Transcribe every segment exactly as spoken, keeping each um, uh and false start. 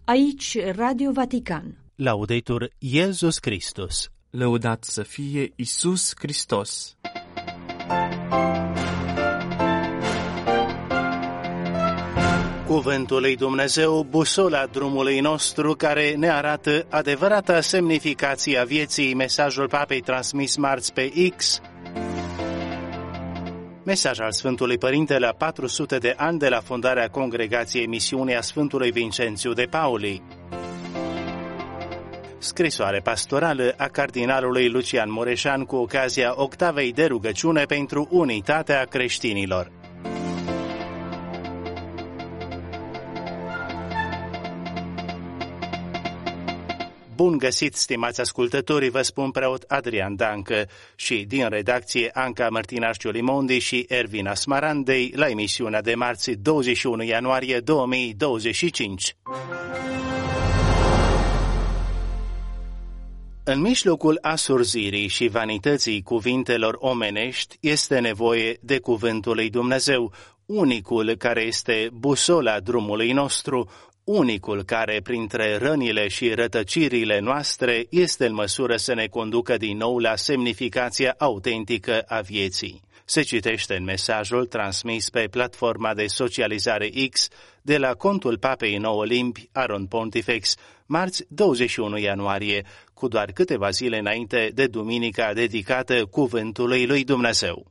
Aici Radio Vatican. Laudetur Iesus Christus. Lăudat să fie Iisus Hristos. Cuvântul lui Dumnezeu, busola drumului nostru, care ne arată adevărata semnificație a vieții, mesajul Papei transmis marți pe X. Mesaj al Sfântului Părinte la patru sute de ani de la fondarea Congregației Misiunii a Sfântului Vincențiu de Pauli. Scrisoare pastorală a cardinalului Lucian Mureșan cu ocazia octavei de rugăciune pentru unitatea creștinilor. Bun găsit, stimați ascultători, vă spun preot Adrian Dancă și din redacție Anca Mărtinașciu Limondi și Ervina Smarandei la emisiunea de marți douăzeci și unu ianuarie două mii douăzeci și cinci. În mijlocul asurzirii și vanității cuvintelor omenești este nevoie de cuvântul lui Dumnezeu, unicul care este busola drumului nostru, unicul care, printre rănile și rătăcirile noastre, este în măsură să ne conducă din nou la semnificația autentică a vieții. Se citește în mesajul transmis pe platforma de socializare X de la contul Papei Nouă Limbi, Aron Pontifex, marți douăzeci și unu ianuarie, cu doar câteva zile înainte de duminica dedicată Cuvântului lui Dumnezeu.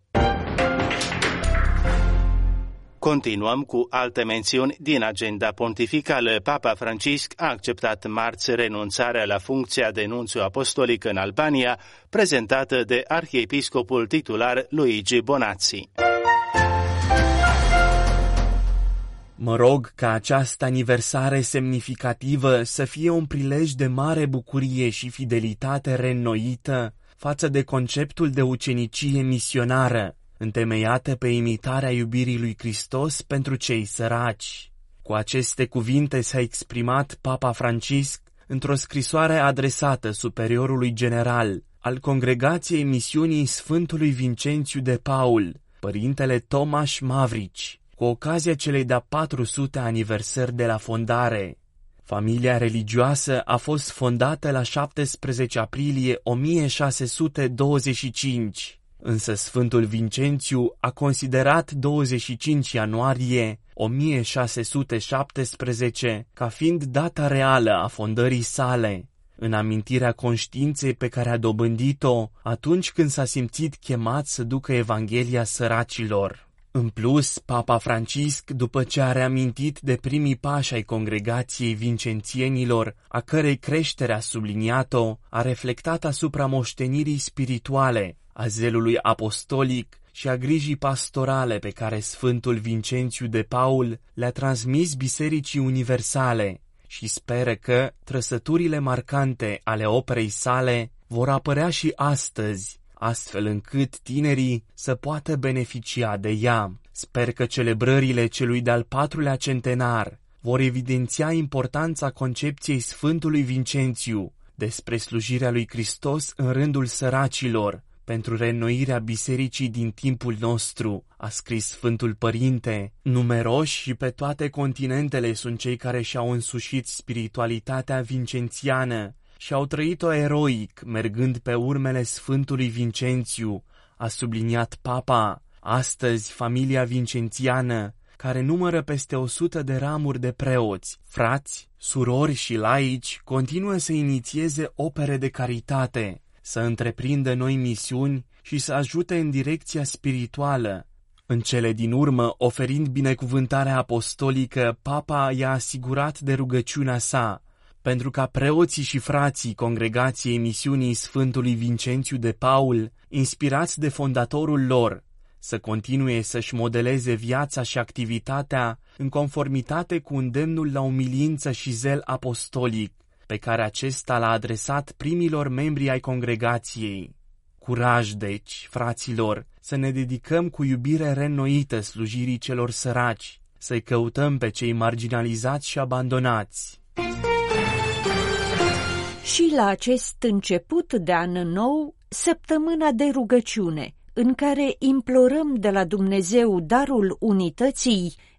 Continuăm cu alte mențiuni din agenda pontificală. Papa Francisc a acceptat marți renunțarea la funcția de nunțiu apostolic în Albania, prezentată de arhiepiscopul titular Luigi Bonazzi. Mă rog ca această aniversare semnificativă să fie un prilej de mare bucurie și fidelitate reînnoită față de conceptul de ucenicie misionară, întemeiată pe imitarea iubirii lui Hristos pentru cei săraci. Cu aceste cuvinte s-a exprimat Papa Francisc într-o scrisoare adresată superiorului general al Congregației Misiunii Sfântului Vincențiu de Paul, părintele Tomaș Mavrici, cu ocazia celei de-a patru sute aniversări de la fondare. Familia religioasă a fost fondată la șaptesprezece aprilie o mie șase sute douăzeci și cinci, însă Sfântul Vincențiu a considerat douăzeci și cinci ianuarie o mie șase sute șaptesprezece ca fiind data reală a fondării sale, în amintirea conștiinței pe care a dobândit-o atunci când s-a simțit chemat să ducă Evanghelia săracilor. În plus, Papa Francisc, după ce a reamintit de primii pași ai congregației vincențienilor, a cărei creștere a subliniat-o, a reflectat asupra moștenirii spirituale, a zelului apostolic și a grijii pastorale pe care Sfântul Vincențiu de Paul le-a transmis Bisericii Universale și speră că trăsăturile marcante ale operei sale vor apărea și astăzi, astfel încât tinerii să poată beneficia de ea. Sper că celebrările celui de-al patrulea centenar vor evidenția importanța concepției Sfântului Vincențiu despre slujirea lui Hristos în rândul săracilor, pentru reînnoirea bisericii din timpul nostru, a scris Sfântul Părinte. Numeroși și pe toate continentele sunt cei care și-au însușit spiritualitatea vincențiană și au trăit-o eroic, mergând pe urmele Sfântului Vincențiu, a subliniat Papa. Astăzi, familia vincențiană, care numără peste o sută de ramuri de preoți, frați, surori și laici, continuă să inițieze opere de caritate, să întreprindă noi misiuni și să ajute în direcția spirituală. În cele din urmă, oferind binecuvântarea apostolică, Papa i-a asigurat de rugăciunea sa, pentru ca preoții și frații Congregației Misiunii Sfântului Vincențiu de Paul, inspirați de fondatorul lor, să continue să-și modeleze viața și activitatea în conformitate cu îndemnul la umilință și zel apostolic, pe care acesta l-a adresat primilor membri ai congregației. Curaj, deci, fraților, să ne dedicăm cu iubire reînnoită slujirii celor săraci, să-i căutăm pe cei marginalizați și abandonați. Și la acest început de an nou, săptămâna de rugăciune, în care implorăm de la Dumnezeu darul unității,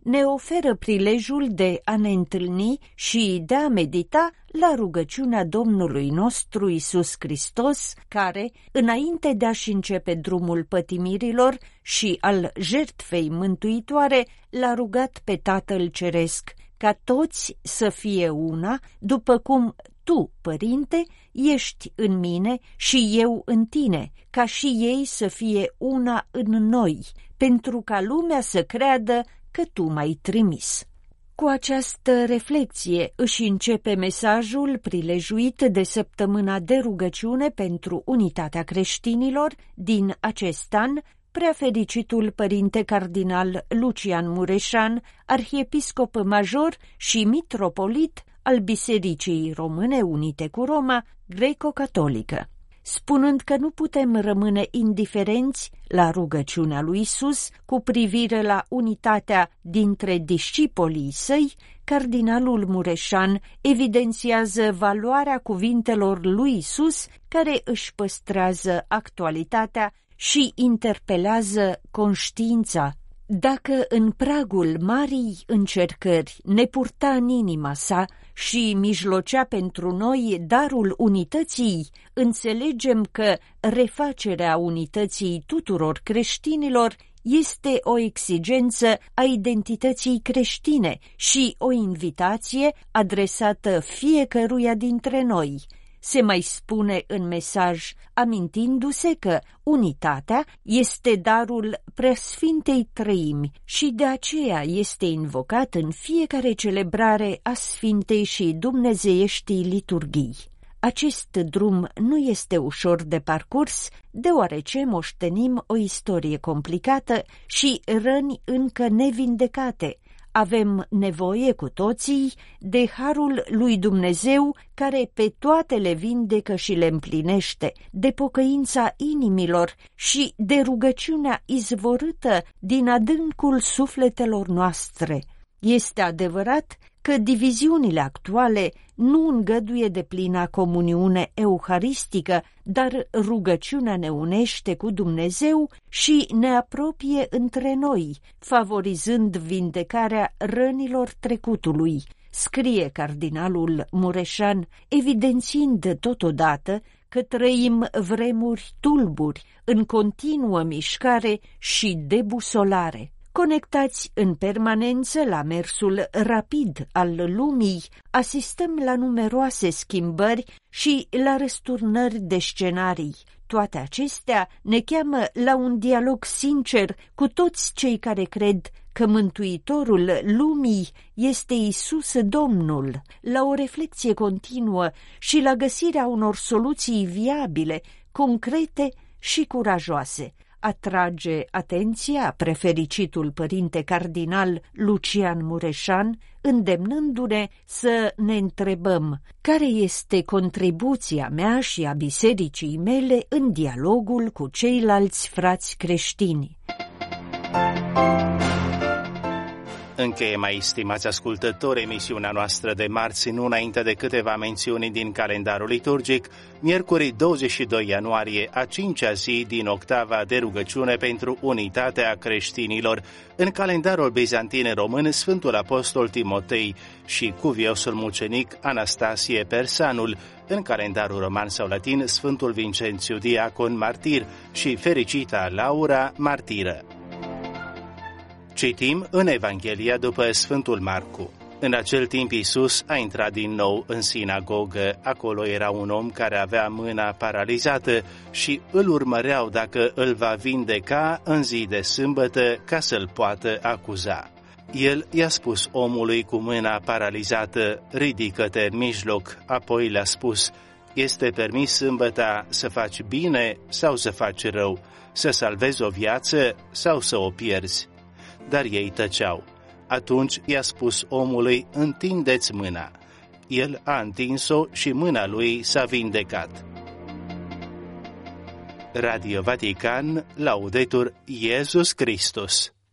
ne oferă prilejul de a ne întâlni și de a medita la rugăciunea Domnului nostru Iisus Hristos, care, înainte de a-și începe drumul pătimirilor și al jertfei mântuitoare, l-a rugat pe Tatăl Ceresc ca toți să fie una, după cum Tu, Părinte, ești în mine și eu în tine, ca și ei să fie una în noi, pentru ca lumea să creadă că Tu m-ai trimis. Cu această reflecție își începe mesajul prilejuit de săptămâna de rugăciune pentru unitatea creștinilor din acest an, Preafericitul Părinte Cardinal Lucian Mureșan, arhiepiscop major și mitropolit al Bisericii Române Unite cu Roma, greco-catolică, spunând că nu putem rămâne indiferenți la rugăciunea lui Isus cu privire la unitatea dintre discipolii săi. Cardinalul Mureșan evidențiază valoarea cuvintelor lui Isus, care își păstrează actualitatea și interpelează conștiința. Dacă în pragul marii încercări ne purta în inima sa și mijlocea pentru noi darul unității, înțelegem că refacerea unității tuturor creștinilor este o exigență a identității creștine și o invitație adresată fiecăruia dintre noi. Se mai spune în mesaj, amintindu-se că unitatea este darul Preasfintei Treimi și de aceea este invocat în fiecare celebrare a Sfintei și Dumnezeieștii liturghii. Acest drum nu este ușor de parcurs, deoarece moștenim o istorie complicată și răni încă nevindecate. Avem nevoie cu toții de harul lui Dumnezeu, care pe toate le vindecă și le împlinește, de pocăința inimilor și de rugăciunea izvorâtă din adâncul sufletelor noastre. Este adevărat că diviziunile actuale nu îngăduie deplina comuniune euharistică, dar rugăciunea ne unește cu Dumnezeu și ne apropie între noi, favorizând vindecarea rănilor trecutului, scrie cardinalul Mureșan, evidențiind totodată că trăim vremuri tulburi, în continuă mișcare și debusolare. Conectați în permanență la mersul rapid al lumii, asistăm la numeroase schimbări și la răsturnări de scenarii. Toate acestea ne cheamă la un dialog sincer cu toți cei care cred că Mântuitorul lumii este Iisus Domnul, la o reflecție continuă și la găsirea unor soluții viabile, concrete și curajoase. Atrage atenția prefericitul Părinte Cardinal Lucian Mureșan, îndemnându-ne să ne întrebăm care este contribuția mea și a bisericii mele în dialogul cu ceilalți frați creștini. Încheie, mai stimați ascultători, emisiunea noastră de marți, nu înainte de câteva mențiuni din calendarul liturgic, miercuri douăzeci și doi ianuarie, a cincea zi din octava de rugăciune pentru unitatea creștinilor, în calendarul bizantin român, Sfântul Apostol Timotei și cuviosul mucenic Anastasie Persanul, în calendarul roman sau latin, Sfântul Vincențiu Diacon Martir și fericita Laura Martiră. Citim în Evanghelia după Sfântul Marcu. În acel timp Iisus a intrat din nou în sinagogă. Acolo era un om care avea mâna paralizată și îl urmăreau dacă îl va vindeca în zi de sâmbătă ca să-l poată acuza. El i-a spus omului cu mâna paralizată, ridică-te în mijloc, apoi le-a spus, este permis sâmbăta să faci bine sau să faci rău, să salvezi o viață sau să o pierzi? Dar ei tăceau. Atunci i-a spus omului, întindeți mâna. El a întins-o și mâna lui s-a vindecat. Radio Vatican, Laudetur Iesus Christus.